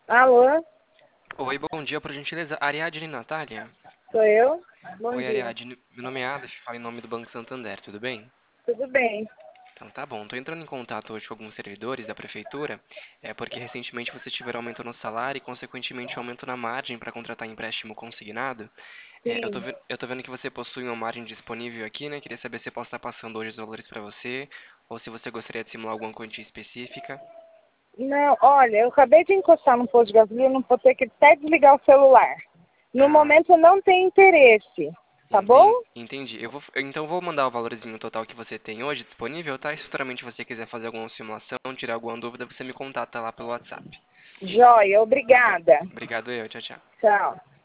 Alô, Oi, bom dia, por gentileza. Ariadne Natália? sou eu? Bom Oi, dia. Ariadne. Meu nome é Adas, falo em nome do Banco Santander, tudo bem? Tudo bem? Então tá bom. Tô entrando em contato hoje com alguns servidores da prefeitura, porque recentemente vocês tiveram aumento no salário e, consequentemente, aumento na margem para contratar empréstimo consignado. Sim. Eu tô vendo que você possui uma margem disponível aqui, né? Queria saber se eu posso estar passando hoje os valores para você, ou se você gostaria de simular alguma quantia específica. Não, olha, eu acabei de encostar no posto de gasolina, não vou ter que até desligar o celular. No Ah, momento eu não tenho interesse, tá bom? entendi. Então eu vou mandar o valorzinho total que você tem hoje disponível, tá? E se futuramente você quiser fazer alguma simulação, tirar alguma dúvida, você me contata lá pelo WhatsApp, Joia, tá bom? obrigada. Obrigado eu, tchau, tchau. Tchau.